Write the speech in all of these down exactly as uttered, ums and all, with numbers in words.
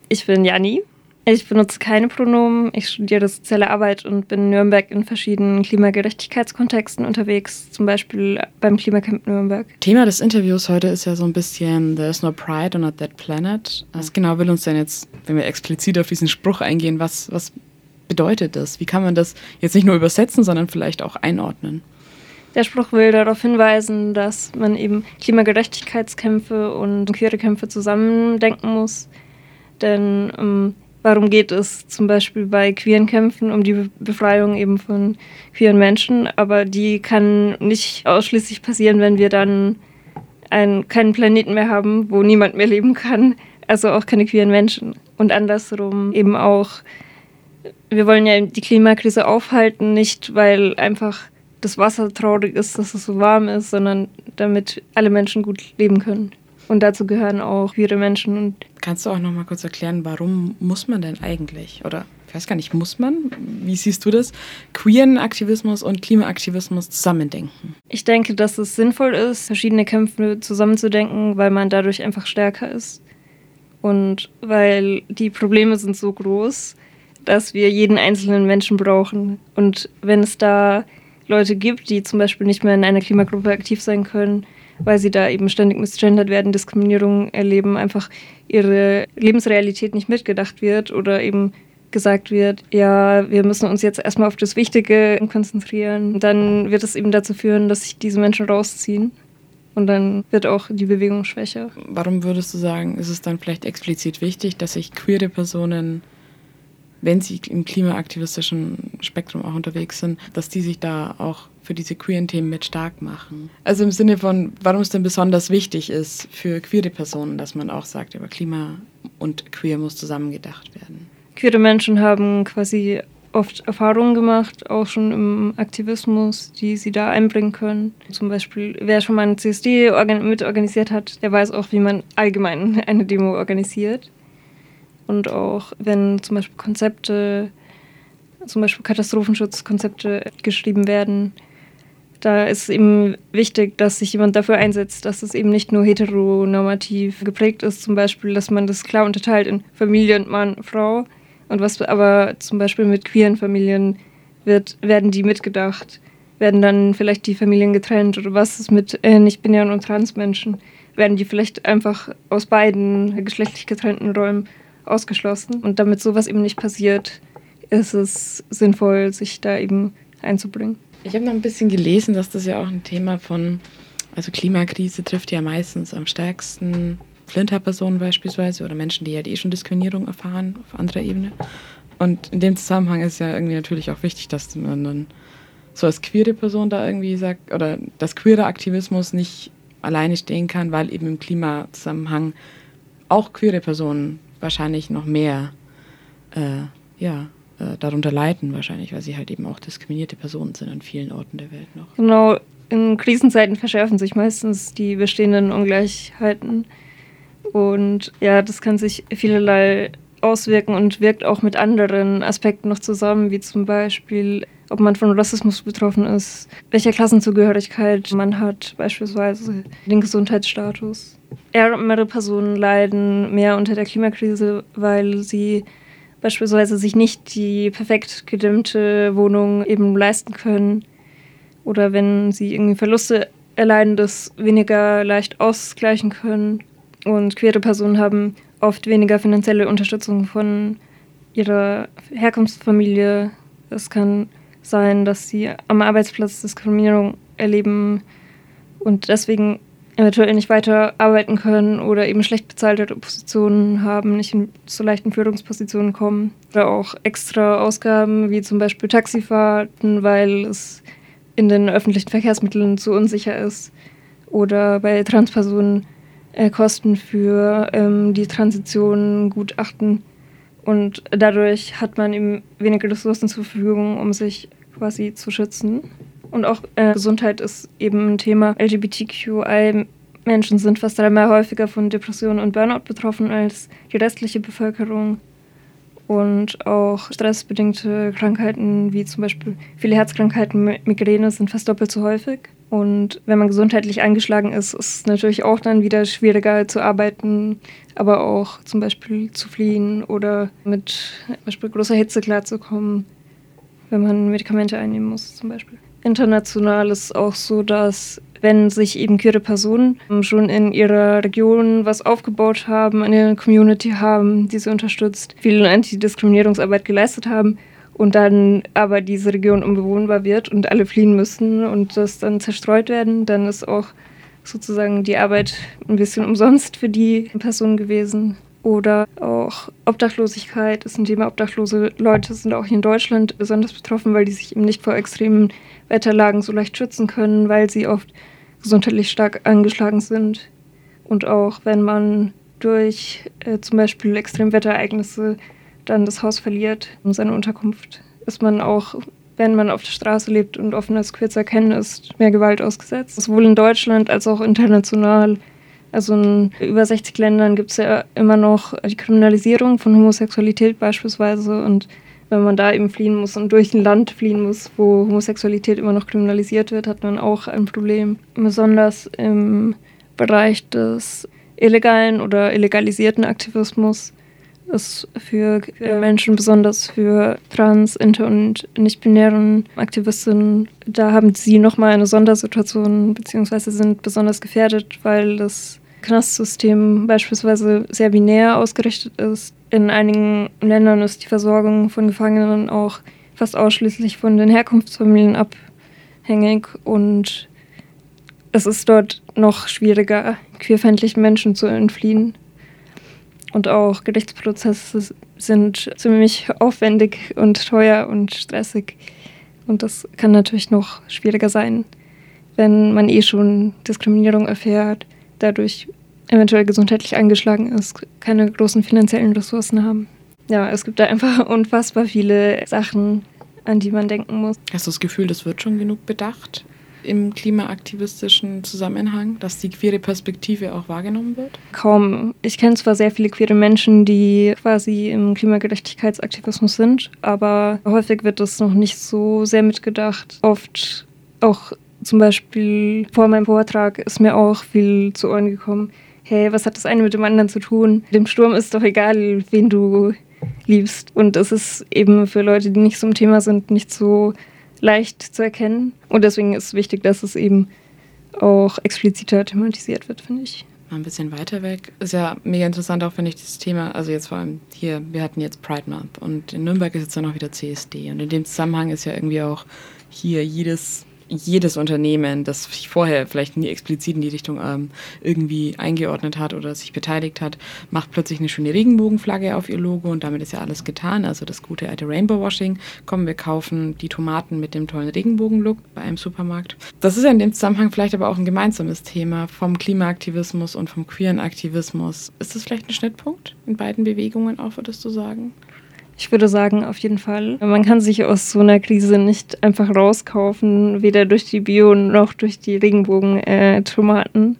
Ich bin Janni. Ich benutze keine Pronomen. Ich studiere soziale Arbeit und bin in Nürnberg in verschiedenen Klimagerechtigkeitskontexten unterwegs, zum Beispiel beim Klimacamp Nürnberg. Thema des Interviews heute ist ja so ein bisschen There's no pride on a dead planet. Was genau will uns denn jetzt, wenn wir explizit auf diesen Spruch eingehen, was, was bedeutet das? Wie kann man das jetzt nicht nur übersetzen, sondern vielleicht auch einordnen? Der Spruch will darauf hinweisen, dass man eben Klimagerechtigkeitskämpfe und queere Kämpfe zusammen denken muss. Denn ähm, warum geht es zum Beispiel bei queeren Kämpfen um die Befreiung eben von queeren Menschen? Aber die kann nicht ausschließlich passieren, wenn wir dann einen, keinen Planeten mehr haben, wo niemand mehr leben kann. Also auch keine queeren Menschen. Und andersrum eben auch, wir wollen ja die Klimakrise aufhalten, nicht weil einfach das Wasser traurig ist, dass es so warm ist, sondern damit alle Menschen gut leben können. Und dazu gehören auch queere Menschen. Und kannst du auch noch mal kurz erklären, warum muss man denn eigentlich, oder ich weiß gar nicht, muss man, wie siehst du das, queeren Aktivismus und Klimaaktivismus zusammendenken? Ich denke, dass es sinnvoll ist, verschiedene Kämpfe zusammenzudenken, weil man dadurch einfach stärker ist. Und weil die Probleme sind so groß, dass wir jeden einzelnen Menschen brauchen. Und wenn es da Leute gibt, die zum Beispiel nicht mehr in einer Klimagruppe aktiv sein können, weil sie da eben ständig misgendert werden, Diskriminierung erleben, einfach ihre Lebensrealität nicht mitgedacht wird oder eben gesagt wird, ja, wir müssen uns jetzt erstmal auf das Wichtige konzentrieren. Dann wird es eben dazu führen, dass sich diese Menschen rausziehen und dann wird auch die Bewegung schwächer. Warum würdest du sagen, ist es dann vielleicht explizit wichtig, dass sich queere Personen, wenn sie im klimaaktivistischen Spektrum auch unterwegs sind, dass die sich da auch für diese queeren Themen mit stark machen? Also im Sinne von, warum es denn besonders wichtig ist für queere Personen, dass man auch sagt, aber Klima und Queer muss zusammengedacht werden. Queere Menschen haben quasi oft Erfahrungen gemacht, auch schon im Aktivismus, die sie da einbringen können. Zum Beispiel, wer schon mal eine C S D mitorganisiert hat, der weiß auch, wie man allgemein eine Demo organisiert. Und auch wenn zum Beispiel Konzepte, zum Beispiel Katastrophenschutzkonzepte geschrieben werden, da ist eben wichtig, dass sich jemand dafür einsetzt, dass es eben nicht nur heteronormativ geprägt ist, zum Beispiel, dass man das klar unterteilt in Familie und Mann, Frau. Und was aber zum Beispiel mit queeren Familien wird, werden die mitgedacht, werden dann vielleicht die Familien getrennt oder was ist mit äh, nicht-binären und Transmenschen, werden die vielleicht einfach aus beiden geschlechtlich getrennten Räumen ausgeschlossen. Und damit sowas eben nicht passiert, ist es sinnvoll, sich da eben einzubringen. Ich habe noch ein bisschen gelesen, dass das ja auch ein Thema von, also Klimakrise trifft ja meistens am stärksten Flinter-Personen beispielsweise oder Menschen, die halt eh schon Diskriminierung erfahren auf anderer Ebene. Und in dem Zusammenhang ist ja irgendwie natürlich auch wichtig, dass man dann so als queere Person da irgendwie sagt, oder dass queere Aktivismus nicht alleine stehen kann, weil eben im Klimazusammenhang auch queere Personen wahrscheinlich noch mehr äh, ja, äh, darunter leiden wahrscheinlich, weil sie halt eben auch diskriminierte Personen sind an vielen Orten der Welt noch. Genau, in Krisenzeiten verschärfen sich meistens die bestehenden Ungleichheiten und ja, das kann sich vielerlei auswirken und wirkt auch mit anderen Aspekten noch zusammen, wie zum Beispiel, ob man von Rassismus betroffen ist, welcher Klassenzugehörigkeit man hat, beispielsweise den Gesundheitsstatus. Ärmere Personen leiden mehr unter der Klimakrise, weil sie beispielsweise sich nicht die perfekt gedimmte Wohnung eben leisten können oder wenn sie irgendwie Verluste erleiden, das weniger leicht ausgleichen können. Und queere Personen haben oft weniger finanzielle Unterstützung von ihrer Herkunftsfamilie. Es kann sein, dass sie am Arbeitsplatz Diskriminierung erleben und deswegen eventuell nicht weiter arbeiten können oder eben schlecht bezahlte Positionen haben, nicht in so leichten Führungspositionen kommen. Oder auch extra Ausgaben wie zum Beispiel Taxifahrten, weil es in den öffentlichen Verkehrsmitteln zu unsicher ist. Oder bei Transpersonen äh, Kosten für ähm, die Transition, Gutachten. Und dadurch hat man eben weniger Ressourcen zur Verfügung, um sich quasi zu schützen. Und auch äh, Gesundheit ist eben ein Thema. L G B T Q I-Menschen sind fast dreimal häufiger von Depressionen und Burnout betroffen als die restliche Bevölkerung. Und auch stressbedingte Krankheiten wie zum Beispiel viele Herzkrankheiten, Migräne sind fast doppelt so häufig. Und wenn man gesundheitlich angeschlagen ist, ist es natürlich auch dann wieder schwieriger zu arbeiten, aber auch zum Beispiel zu fliehen oder mit zum Beispiel großer Hitze klarzukommen, wenn man Medikamente einnehmen muss zum Beispiel. International ist es auch so, dass wenn sich eben queere Personen schon in ihrer Region was aufgebaut haben, eine Community haben, die sie unterstützt, viel Antidiskriminierungsarbeit geleistet haben und dann aber diese Region unbewohnbar wird und alle fliehen müssen und das dann zerstreut werden, dann ist auch sozusagen die Arbeit ein bisschen umsonst für die Personen gewesen. Oder auch Obdachlosigkeit ist ein Thema. Obdachlose Leute sind auch hier in Deutschland besonders betroffen, weil die sich eben nicht vor extremen Wetterlagen so leicht schützen können, weil sie oft gesundheitlich stark angeschlagen sind. Und auch wenn man durch äh, zum Beispiel Extremwetterereignisse dann das Haus verliert und seine Unterkunft, ist man auch, wenn man auf der Straße lebt und offen als queer zu erkennen ist, mehr Gewalt ausgesetzt. Sowohl in Deutschland als auch international. Also in über sechzig Ländern gibt es ja immer noch die Kriminalisierung von Homosexualität beispielsweise. Und wenn man da eben fliehen muss und durch ein Land fliehen muss, wo Homosexualität immer noch kriminalisiert wird, hat man auch ein Problem. Besonders im Bereich des illegalen oder illegalisierten Aktivismus ist für Menschen, besonders für trans-, inter- und nicht-binären Aktivistinnen, da haben sie nochmal eine Sondersituation beziehungsweise sind besonders gefährdet, weil das Knastsystem beispielsweise sehr binär ausgerichtet ist. In einigen Ländern ist die Versorgung von Gefangenen auch fast ausschließlich von den Herkunftsfamilien abhängig und es ist dort noch schwieriger, queerfeindlichen Menschen zu entfliehen. Und auch Gerichtsprozesse sind ziemlich aufwendig und teuer und stressig. Und das kann natürlich noch schwieriger sein, wenn man eh schon Diskriminierung erfährt, dadurch eventuell gesundheitlich angeschlagen ist, keine großen finanziellen Ressourcen haben. Ja, es gibt da einfach unfassbar viele Sachen, an die man denken muss. Hast du das Gefühl, das wird schon genug bedacht im klimaaktivistischen Zusammenhang, dass die queere Perspektive auch wahrgenommen wird? Kaum. Ich kenne zwar sehr viele queere Menschen, die quasi im Klimagerechtigkeitsaktivismus sind, aber häufig wird das noch nicht so sehr mitgedacht. Oft auch zum Beispiel vor meinem Vortrag ist mir auch viel zu Ohren gekommen. Hey, was hat das eine mit dem anderen zu tun? Dem Sturm ist doch egal, wen du liebst. Und es ist eben für Leute, die nicht so im Thema sind, nicht so leicht zu erkennen. Und deswegen ist es wichtig, dass es eben auch expliziter thematisiert wird, finde ich. Mal ein bisschen weiter weg. Ist ja mega interessant, auch finde ich, das Thema, also jetzt vor allem hier, wir hatten jetzt Pride Month und in Nürnberg ist jetzt dann auch wieder C S D. Und in dem Zusammenhang ist ja irgendwie auch hier jedes jedes Unternehmen, das sich vorher vielleicht nie explizit in die Richtung ähm, irgendwie eingeordnet hat oder sich beteiligt hat, macht plötzlich eine schöne Regenbogenflagge auf ihr Logo und damit ist ja alles getan. Also das gute alte Rainbow-Washing. Komm, wir kaufen die Tomaten mit dem tollen Regenbogen-Look bei einem Supermarkt. Das ist ja in dem Zusammenhang vielleicht aber auch ein gemeinsames Thema vom Klimaaktivismus und vom queeren Aktivismus. Ist das vielleicht ein Schnittpunkt in beiden Bewegungen auch, würdest du sagen? Ich würde sagen, auf jeden Fall. Man kann sich aus so einer Krise nicht einfach rauskaufen, weder durch die Bio- noch durch die Regenbogen-Tomaten.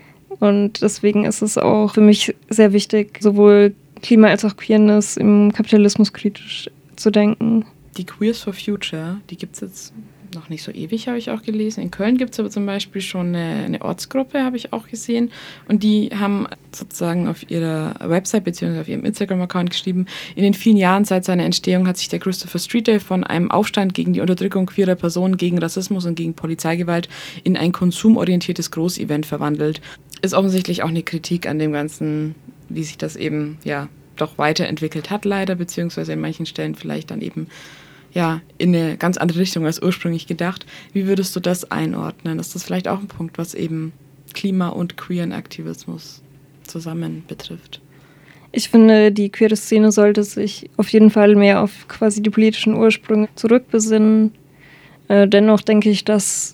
Und deswegen ist es auch für mich sehr wichtig, sowohl Klima- als auch Queerness im Kapitalismus kritisch zu denken. Die Queers for Future, die gibt es jetzt noch nicht so ewig, habe ich auch gelesen. In Köln gibt es aber zum Beispiel schon eine, eine Ortsgruppe, habe ich auch gesehen. Und die haben sozusagen auf ihrer Website bzw. auf ihrem Instagram-Account geschrieben, in den vielen Jahren seit seiner Entstehung hat sich der Christopher Street Day von einem Aufstand gegen die Unterdrückung queerer Personen, gegen Rassismus und gegen Polizeigewalt in ein konsumorientiertes Großevent verwandelt. Ist offensichtlich auch eine Kritik an dem Ganzen, wie sich das eben ja doch weiterentwickelt hat leider, beziehungsweise in manchen Stellen vielleicht dann eben ja, in eine ganz andere Richtung als ursprünglich gedacht. Wie würdest du das einordnen? Ist das vielleicht auch ein Punkt, was eben Klima- und queeren Aktivismus zusammen betrifft? Ich finde, die queere Szene sollte sich auf jeden Fall mehr auf quasi die politischen Ursprünge zurückbesinnen. Äh, dennoch denke ich, dass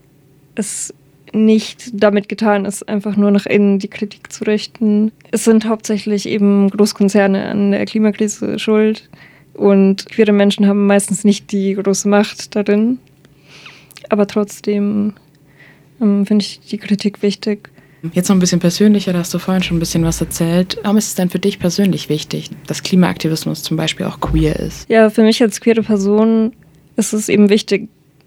es nicht damit getan ist, einfach nur nach innen die Kritik zu richten. Es sind hauptsächlich eben Großkonzerne an der Klimakrise schuld. Und queere Menschen haben meistens nicht die große Macht darin. Aber trotzdem ähm, finde ich die Kritik wichtig. Jetzt noch ein bisschen persönlicher, da hast du vorhin schon ein bisschen was erzählt. Warum ist es denn für dich persönlich wichtig, dass Klimaaktivismus zum Beispiel auch queer ist? Ja, für mich als queere Person ist es eben wichtig,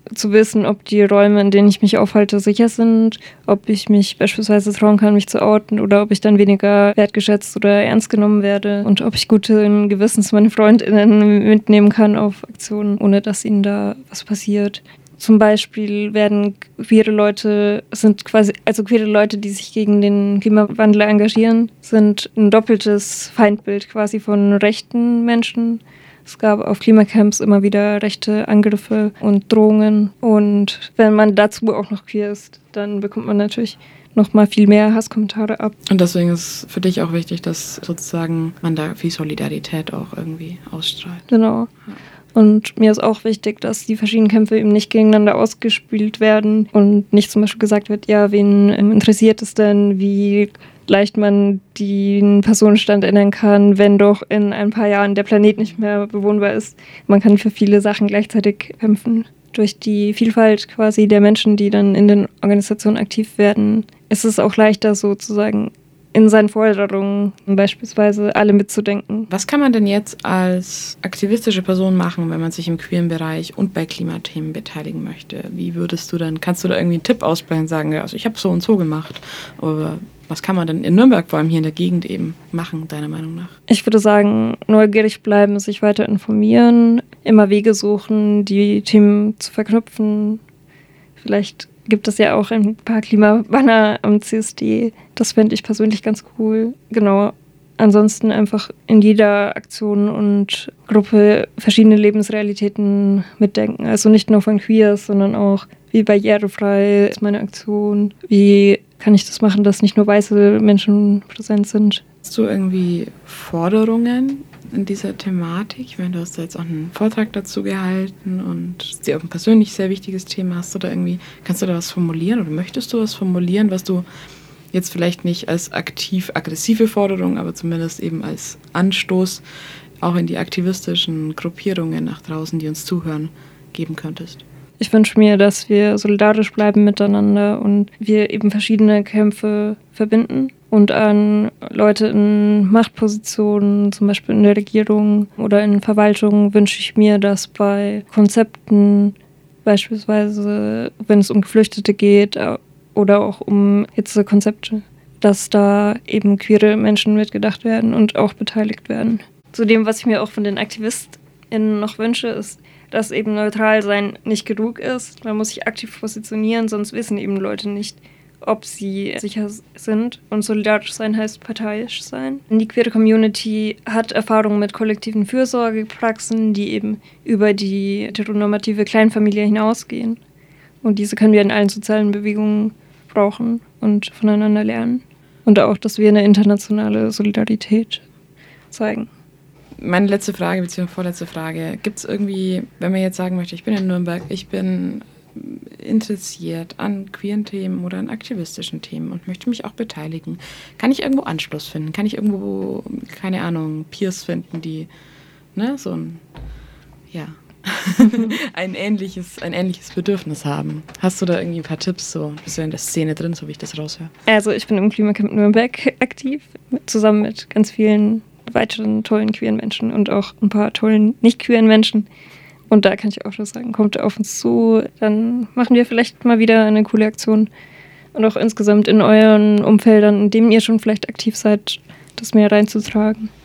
zu wissen, ob die Räume, in denen ich mich aufhalte, sicher sind, ob ich mich beispielsweise trauen kann, mich zu outen oder ob ich dann weniger wertgeschätzt oder ernst genommen werde und ob ich guten Gewissens meine FreundInnen mitnehmen kann auf Aktionen, ohne dass ihnen da was passiert. Zum Beispiel werden queere Leute, sind quasi, also queere Leute, die sich gegen den Klimawandel engagieren, sind ein doppeltes Feindbild quasi von rechten Menschen. Es gab auf Klimacamps immer wieder rechte Angriffe und Drohungen. Und wenn man dazu auch noch queer ist, dann bekommt man natürlich noch mal viel mehr Hasskommentare ab. Und deswegen ist für dich auch wichtig, dass sozusagen man da viel Solidarität auch irgendwie ausstrahlt. Genau. Ja. Und mir ist auch wichtig, dass die verschiedenen Kämpfe eben nicht gegeneinander ausgespielt werden und nicht zum Beispiel gesagt wird, ja, wen interessiert es denn, wie leicht man den Personenstand ändern kann, wenn doch in ein paar Jahren der Planet nicht mehr bewohnbar ist. Man kann für viele Sachen gleichzeitig kämpfen. Durch die Vielfalt quasi der Menschen, die dann in den Organisationen aktiv werden, ist es auch leichter sozusagen in seinen Forderungen beispielsweise alle mitzudenken. Was kann man denn jetzt als aktivistische Person machen, wenn man sich im queeren Bereich und bei Klimathemen beteiligen möchte? Wie würdest du dann, kannst du da irgendwie einen Tipp aussprechen und sagen, ja, also ich habe so und so gemacht, oder was kann man denn in Nürnberg, vor allem hier in der Gegend eben machen, deiner Meinung nach? Ich würde sagen, neugierig bleiben, sich weiter informieren, immer Wege suchen, die Themen zu verknüpfen. Vielleicht gibt es ja auch ein paar Klimabanner am C S D. Das fände ich persönlich ganz cool. Genau. Ansonsten einfach in jeder Aktion und Gruppe verschiedene Lebensrealitäten mitdenken. Also nicht nur von Queers, sondern auch, wie barrierefrei ist meine Aktion, wie kann ich das machen, dass nicht nur weiße Menschen präsent sind. Hast du irgendwie Forderungen in dieser Thematik? Ich meine, du hast da jetzt auch einen Vortrag dazu gehalten und es ist dir auch ein persönlich sehr wichtiges Thema. Hast du da irgendwie, kannst du da was formulieren oder möchtest du was formulieren, was du jetzt vielleicht nicht als aktiv-aggressive Forderung, aber zumindest eben als Anstoß auch in die aktivistischen Gruppierungen nach draußen, die uns zuhören, geben könntest? Ich wünsche mir, dass wir solidarisch bleiben miteinander und wir eben verschiedene Kämpfe verbinden. Und an Leute in Machtpositionen, zum Beispiel in der Regierung oder in Verwaltung, wünsche ich mir, dass bei Konzepten, beispielsweise wenn es um Geflüchtete geht oder auch um Hitzekonzepte, dass da eben queere Menschen mitgedacht werden und auch beteiligt werden. Zudem, was ich mir auch von den AktivistInnen noch wünsche, ist, dass eben neutral sein nicht genug ist. Man muss sich aktiv positionieren, sonst wissen eben Leute nicht, ob sie sicher sind. Und solidarisch sein heißt parteiisch sein. Die queere Community hat Erfahrungen mit kollektiven Fürsorgepraxen, die eben über die heteronormative Kleinfamilie hinausgehen. Und diese können wir in allen sozialen Bewegungen brauchen und voneinander lernen. Und auch, dass wir eine internationale Solidarität zeigen. Meine letzte Frage, beziehungsweise vorletzte Frage. Gibt es irgendwie, wenn man jetzt sagen möchte, ich bin in Nürnberg, ich bin interessiert an queeren Themen oder an aktivistischen Themen und möchte mich auch beteiligen, kann ich irgendwo Anschluss finden? Kann ich irgendwo, keine Ahnung, Peers finden, die, ne, so ein, ja, ein ähnliches, ein ähnliches Bedürfnis haben? Hast du da irgendwie ein paar Tipps? So, bist du in der Szene drin, so wie ich das raushöre? Also ich bin im Klimacamp Nürnberg aktiv, zusammen mit ganz vielen weiteren tollen queeren Menschen und auch ein paar tollen nicht queeren Menschen. Und da kann ich auch schon sagen, kommt auf uns zu, dann machen wir vielleicht mal wieder eine coole Aktion. Und auch insgesamt in euren Umfeldern, in denen ihr schon vielleicht aktiv seid, das mehr reinzutragen.